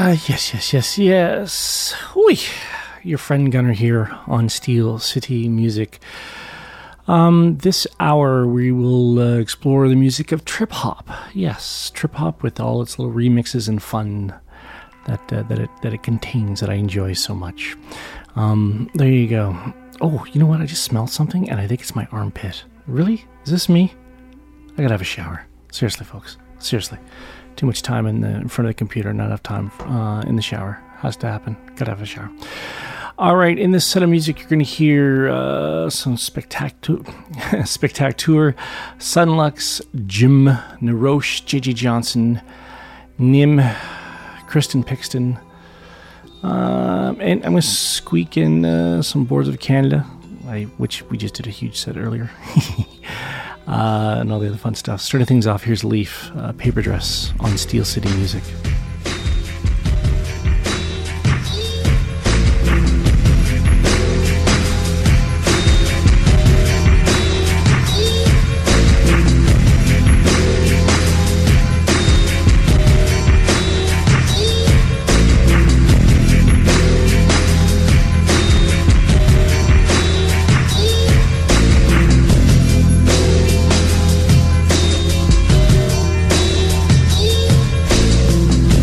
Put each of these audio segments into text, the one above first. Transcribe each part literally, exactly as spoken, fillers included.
Uh, yes, yes, yes, yes. Oi, your friend Gunner here on Steel City Music. Um, this hour we will uh, explore the music of trip hop. Yes, trip hop with all its little remixes and fun that uh, that it that it contains that I enjoy so much. Um, there you go. Oh, you know what? I just smelled something, and I think it's my armpit. Really? Is this me? I gotta have a shower. Seriously, folks. Seriously. Too much time in the in front of the computer, not enough time uh, in the shower. Has to happen. Gotta have a shower. All right, in this set of music, you're going to hear uh, some spectacular, spectacular, Sunlux, Jim Naroche, J J Johnson, Nim, Kristen Pixton, um, and I'm going to squeak in uh, some Boards of Canada, I, which we just did a huge set earlier, uh, and all the other fun stuff. Starting things off, here's Leaf, uh, Paper Dress on Steel City Music. Thank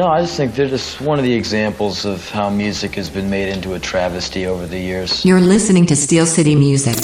No, I just think they're just one of the examples of how music has been made into a travesty over the years. You're listening to Steel City Music.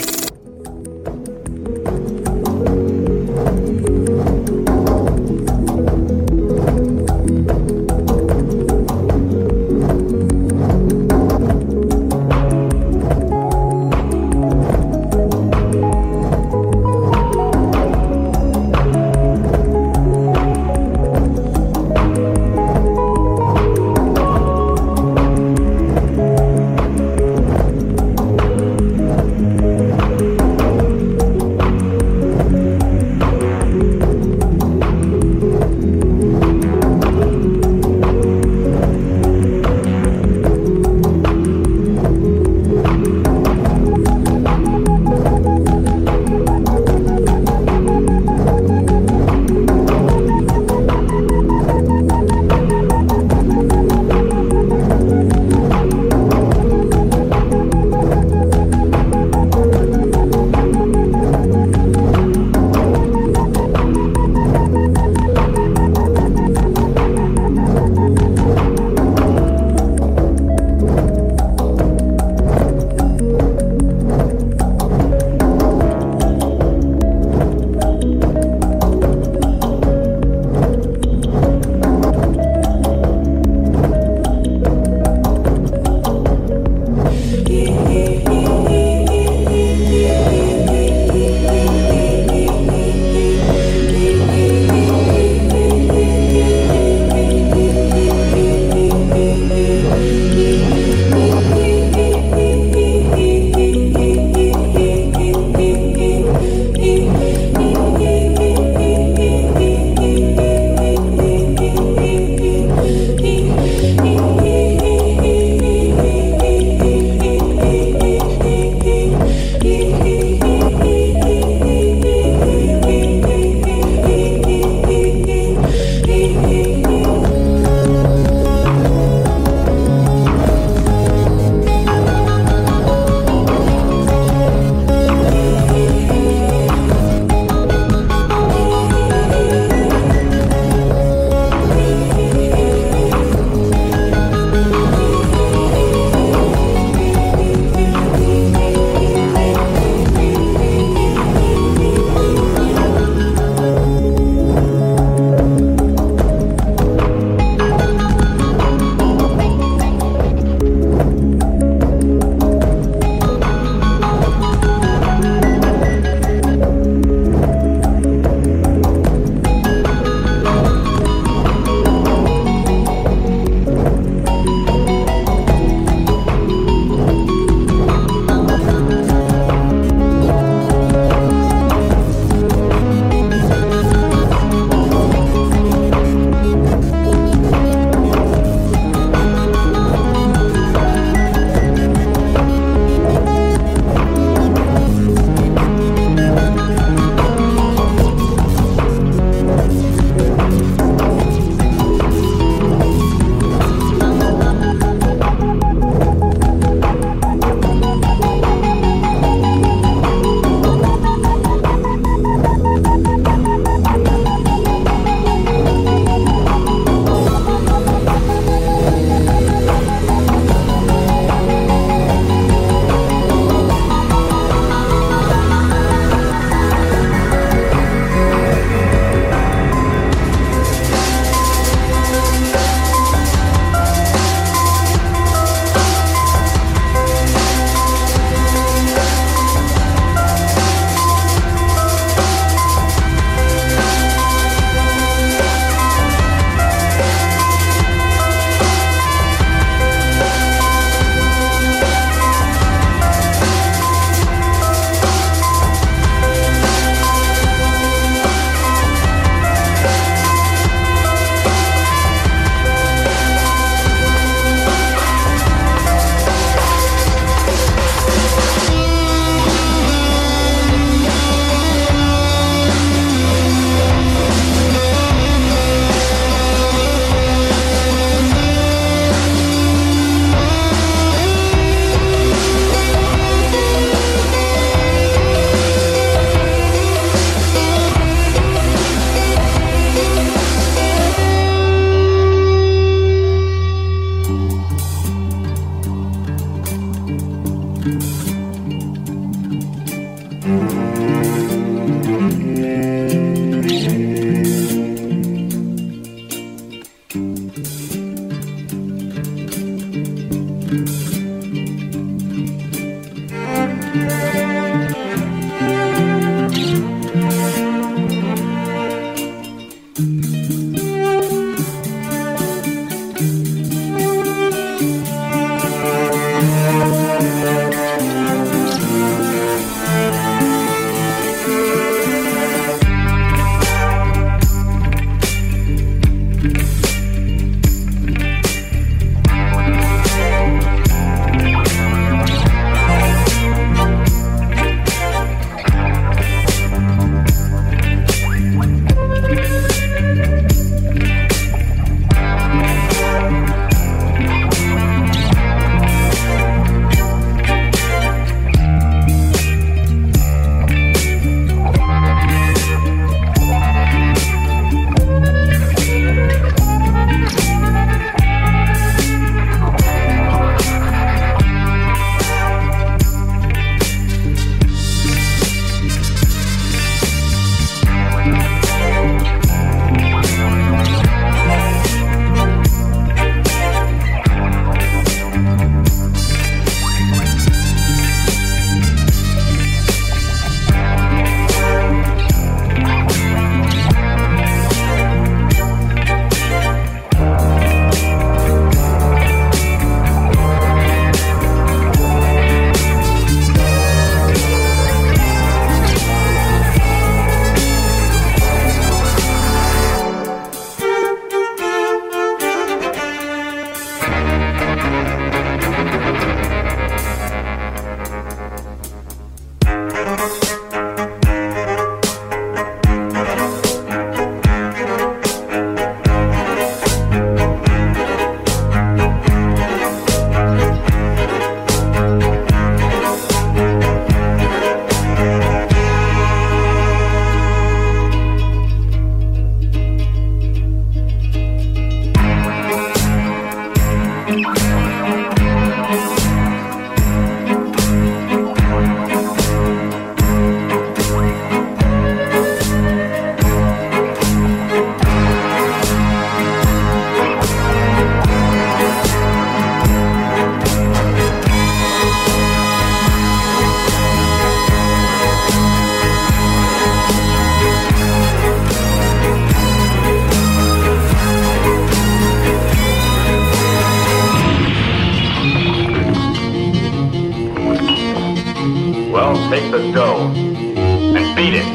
Take the dough and beat it.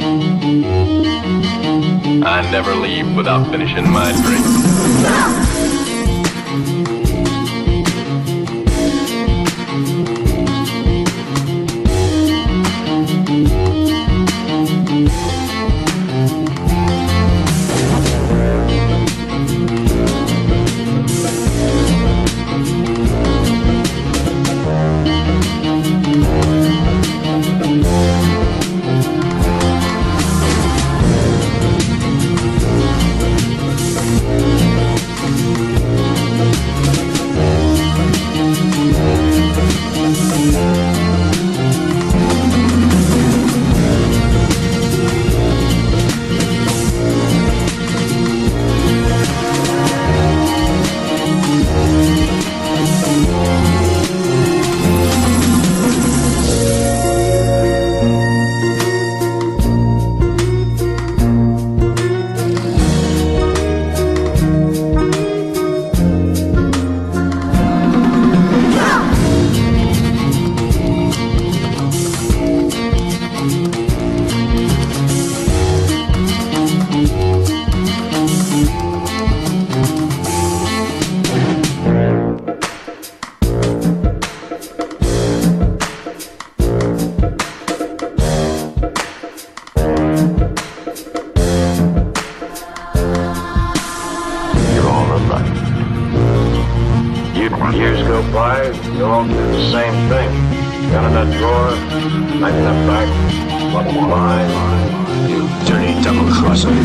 I never leave without finishing my drink. Years go by, you all do the same thing. Gun in that drawer, knife in that back, one line, you dirty double-crosser.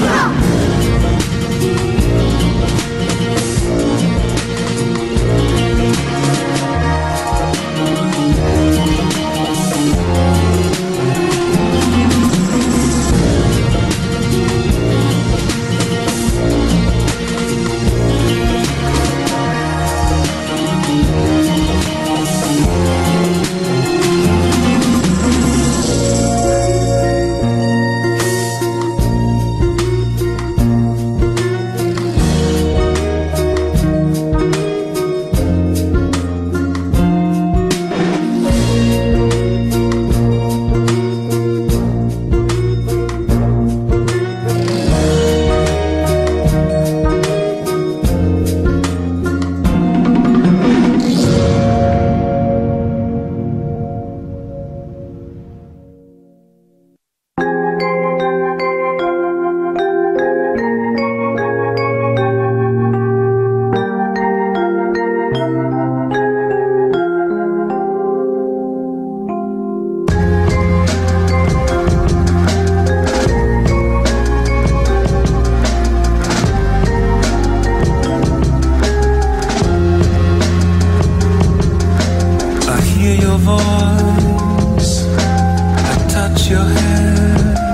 your hair.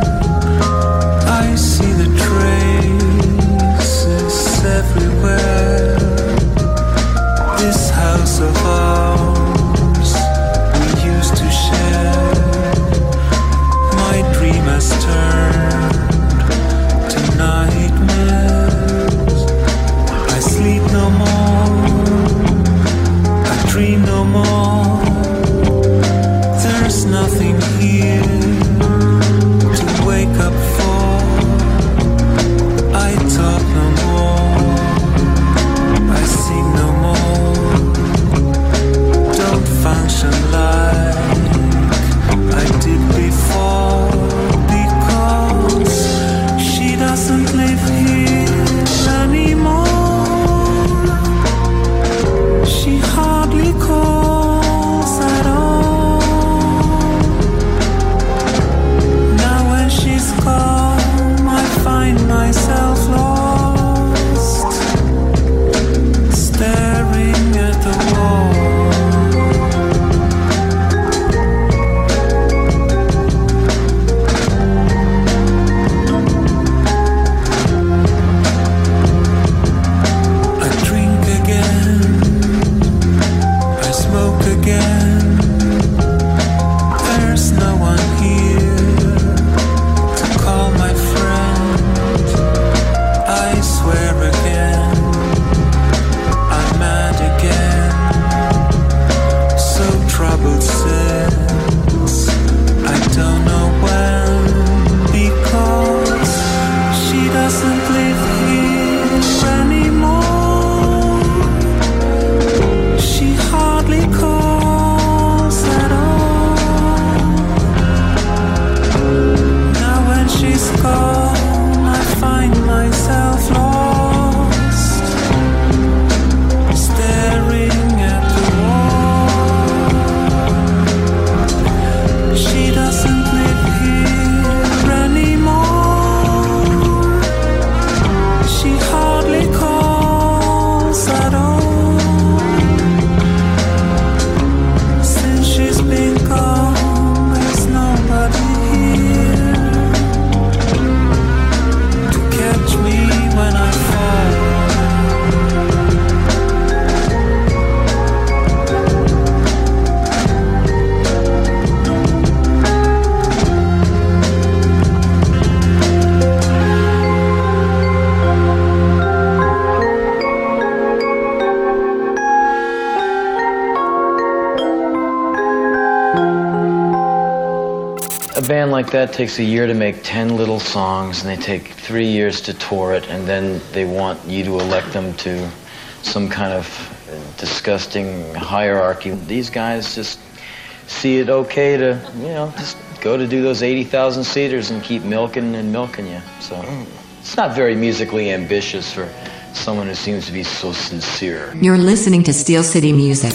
I see the traces everywhere. This house of ours we used to share. My dream has turned to nightmares. I sleep no more, I dream no more. There's nothing here to wake up for. I talk no more, I sing no more. Don't function like I did before, because she doesn't live here anymore. She hardly calls at all. Now when she's gone, I find myself lost, staring at the wall. I drink again, I smoke again. There's no one here to call my friend. I swear again, I'm mad again. So troubled since I don't know when, because she doesn't live here anymore. She hardly calls at all. Now when she's gone, I find myself lost, staring at the wall. She doesn't live here anymore. She hardly calls at all. Since she's been gone, there's nobody here to catch me when I fall. A band like that takes a year to make ten little songs, and they take three years to tour it, and then they want you to elect them to some kind of disgusting hierarchy. These guys just see it okay to, you know, just go to do those eighty thousand seaters and keep milking and milking you. So it's not very musically ambitious for someone who seems to be so sincere. You're listening to Steel City Music.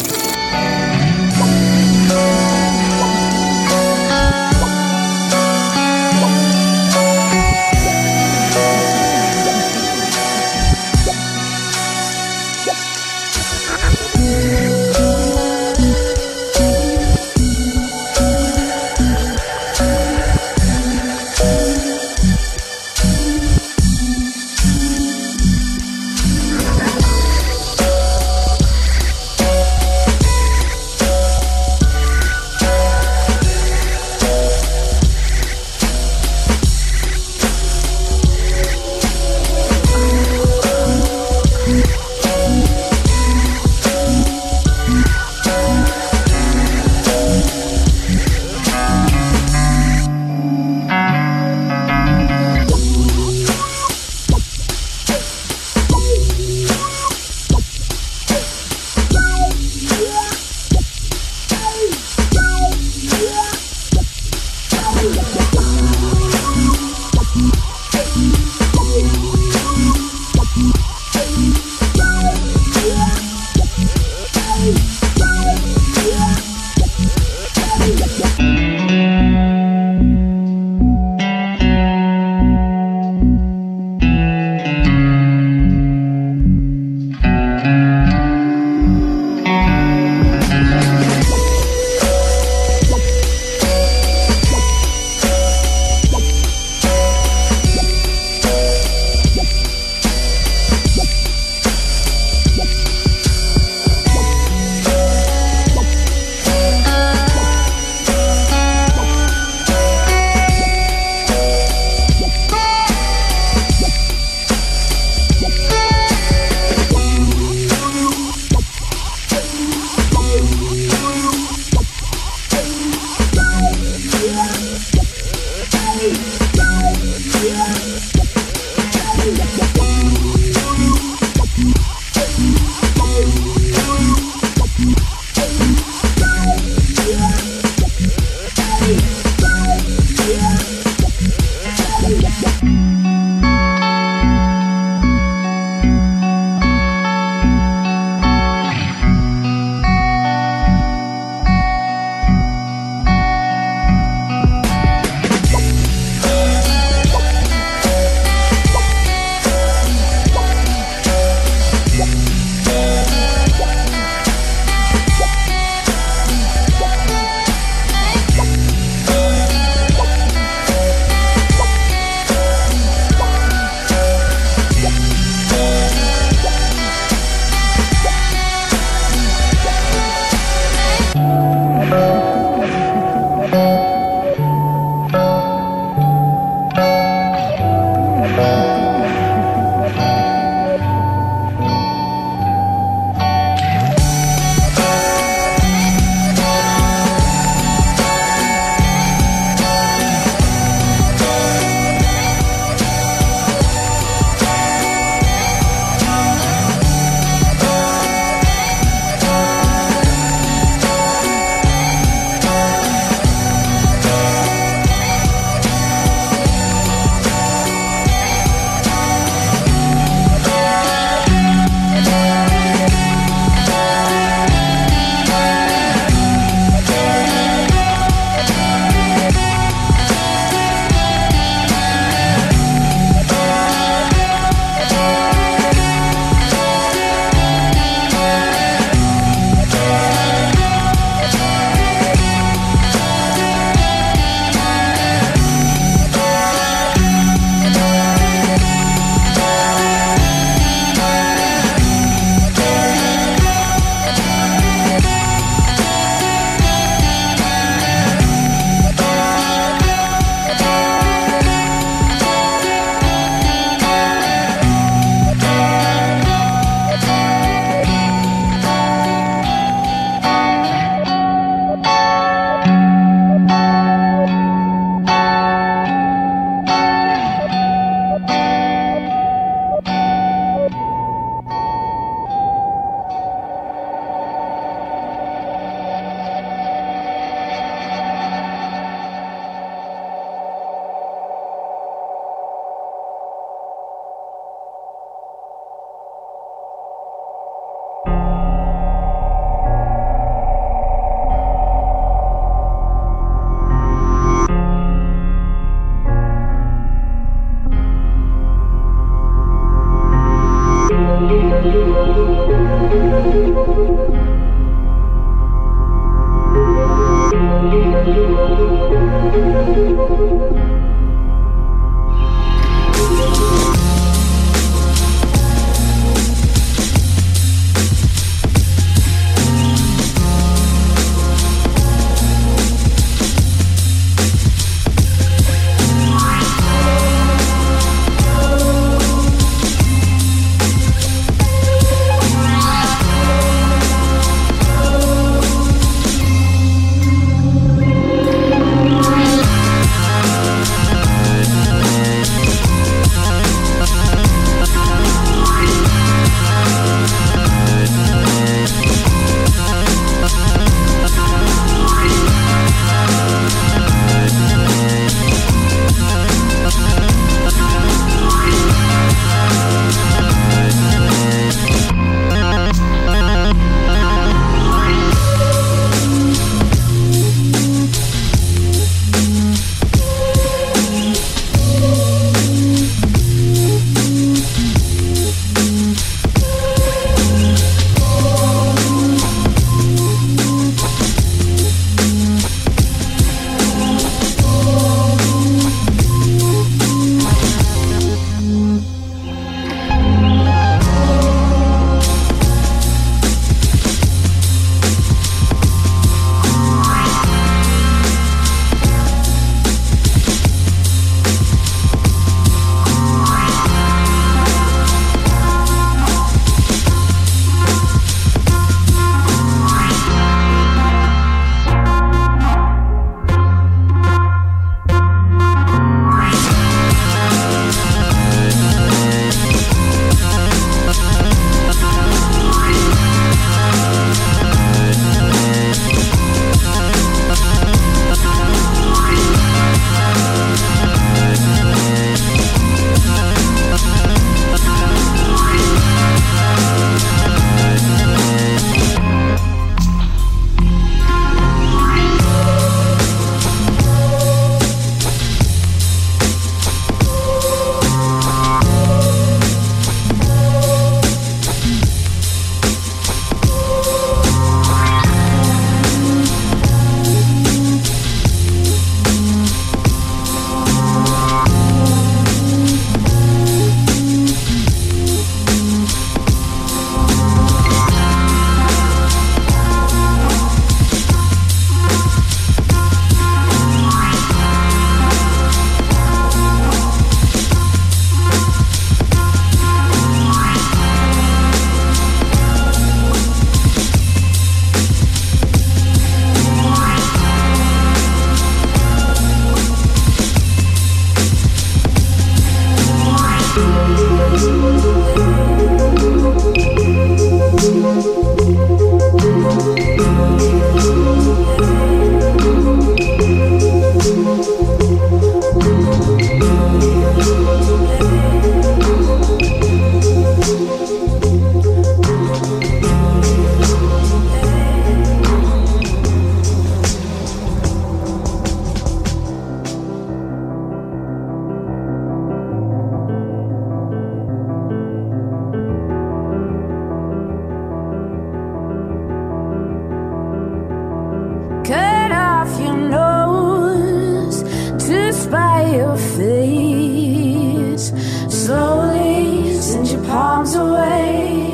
your face. Slowly send your palms away.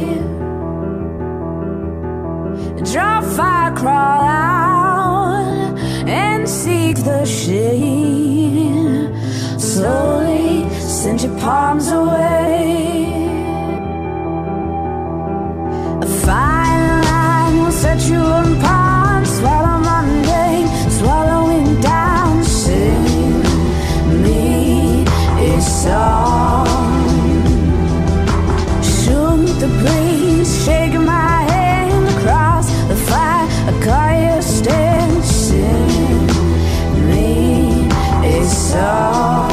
Draw fire, crawl out and seek the shade. Slowly send your palms away. A fine line will set you on palm. Swallow mundane, swallowing down. Sing me a song. Shoot the breeze, shake my hand across the fire. I call you stand. Sing me a song.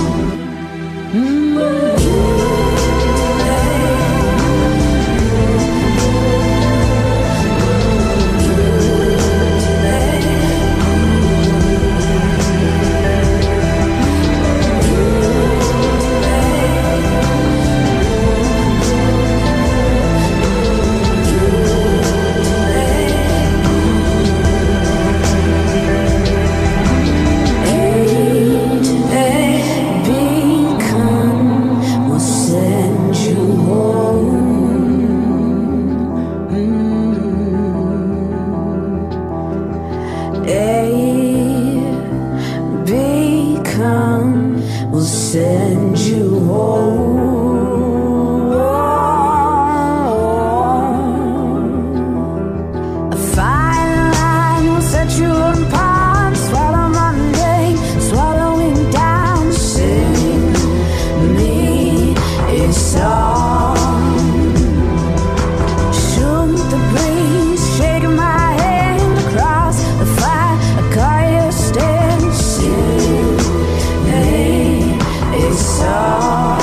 Send you home. A fine line will set you on palm. Swallow mundane, swallowing down. Sing me a song. Shoot the breeze, shake my hand across the fire. I call you stand. Sing me a song.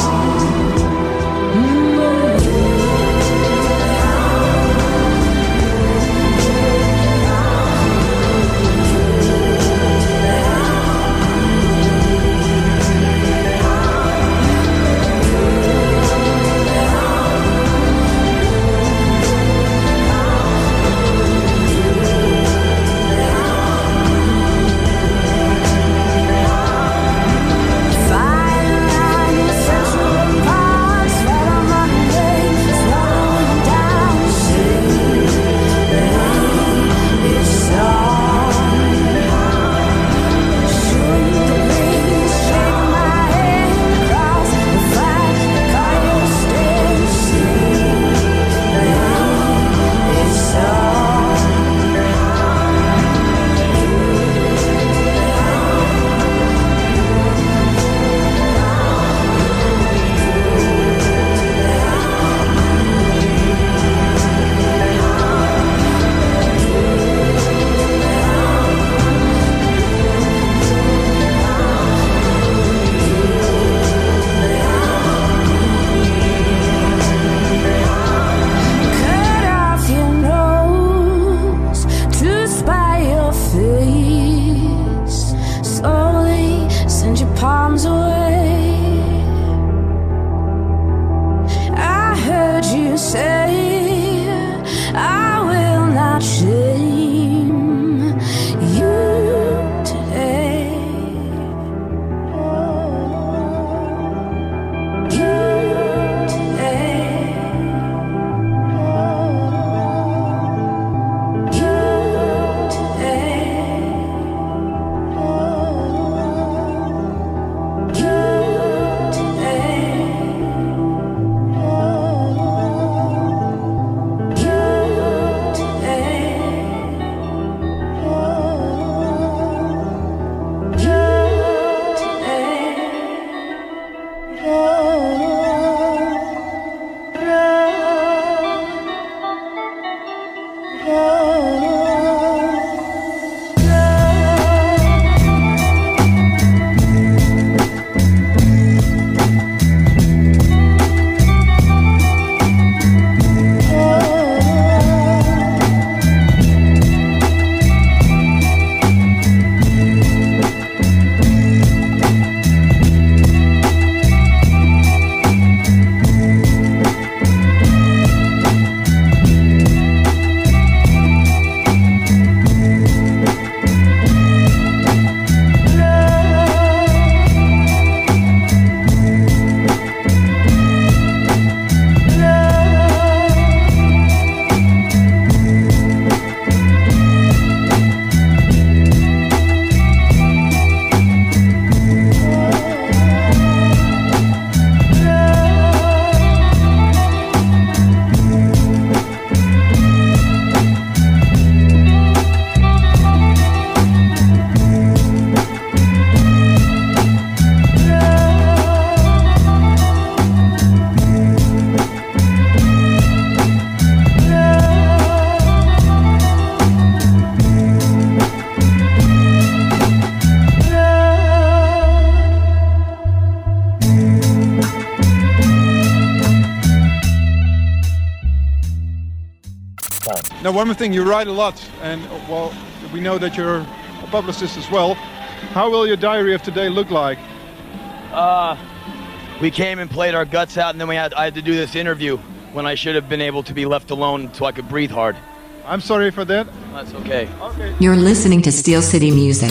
You Now, one more thing, you write a lot, and well, we know that you're a publicist as well. How will your diary of today look like? Uh, we came and played our guts out, and then we had I had to do this interview when I should have been able to be left alone so I could breathe hard. I'm sorry for that. That's okay. Okay. You're listening to Steel City Music.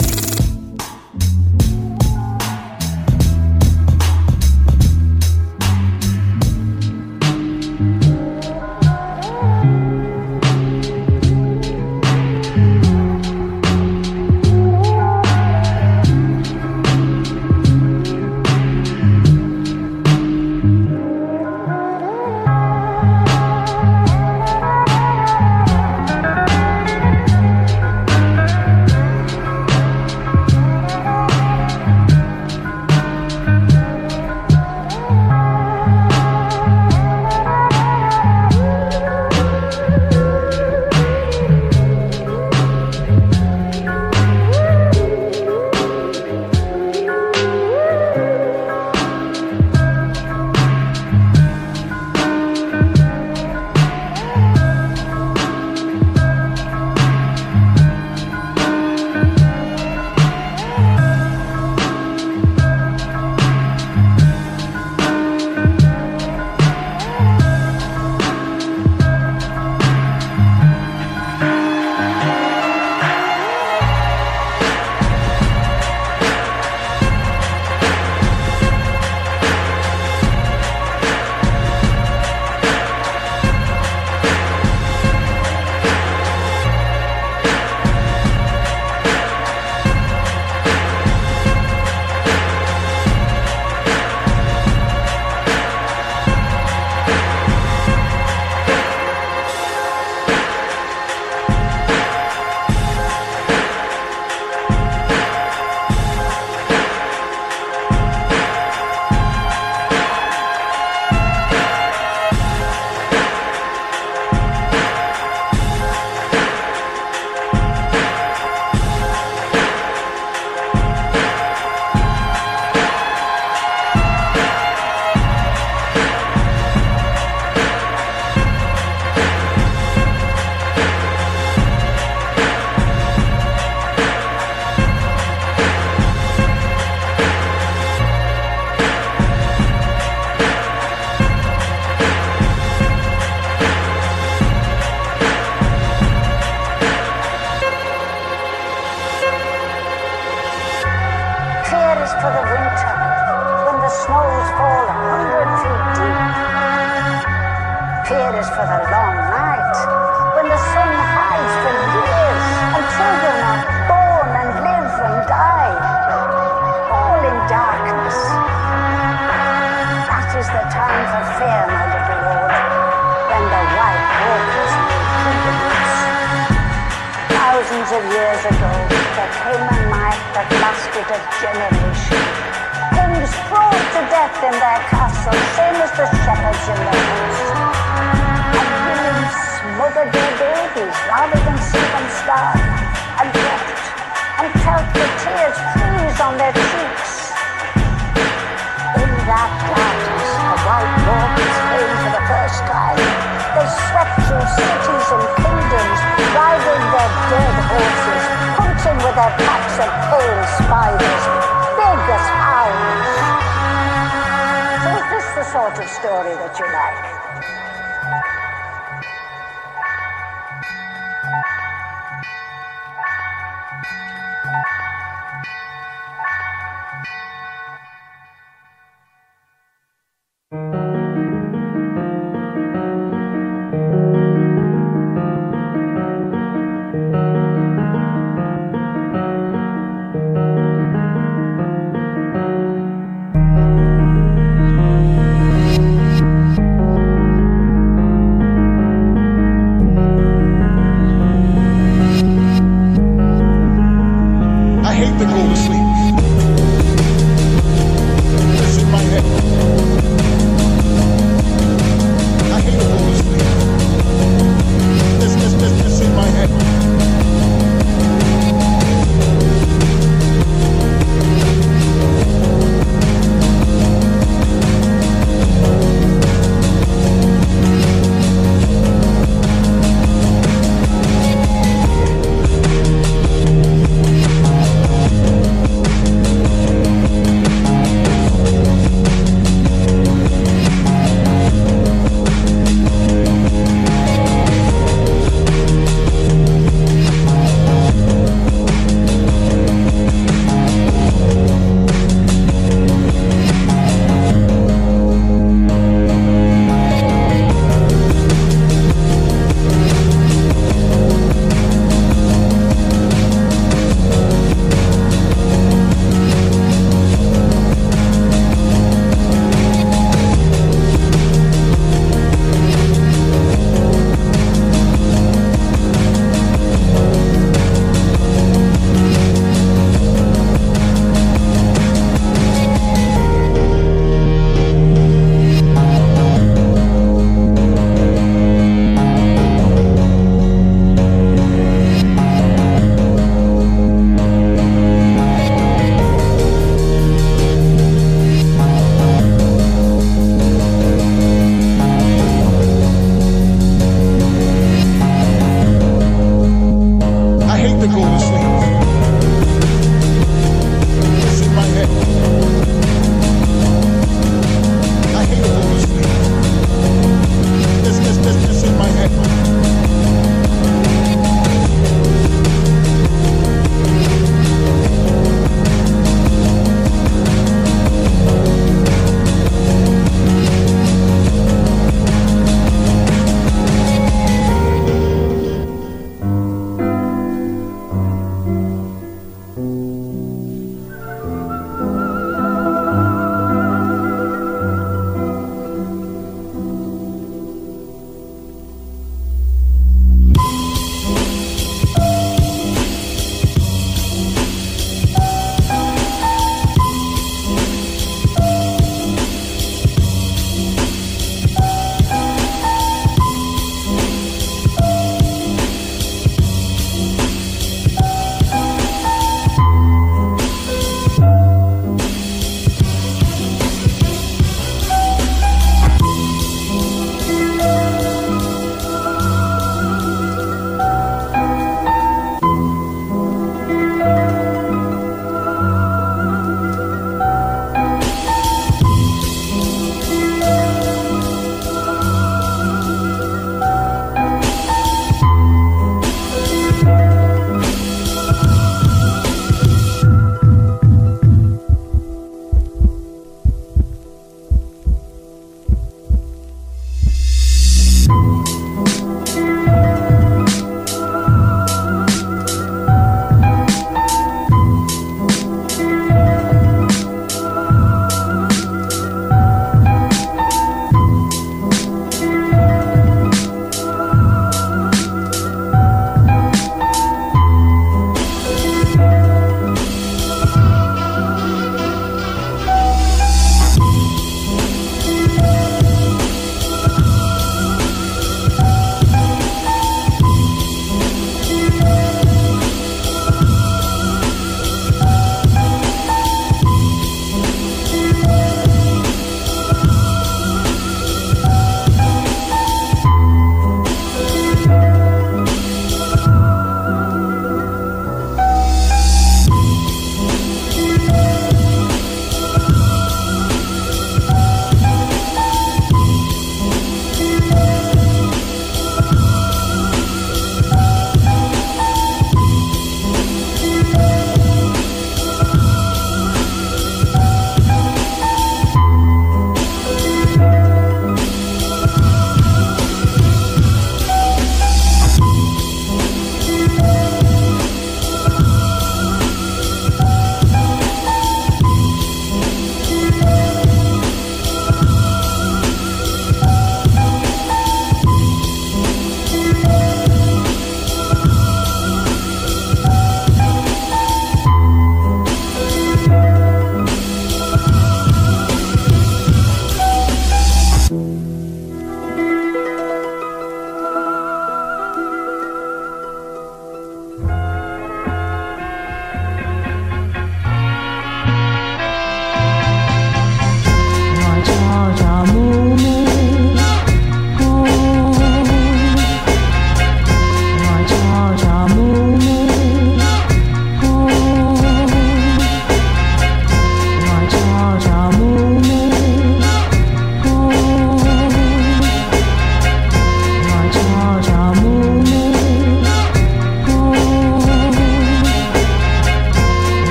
Sort of story that you like.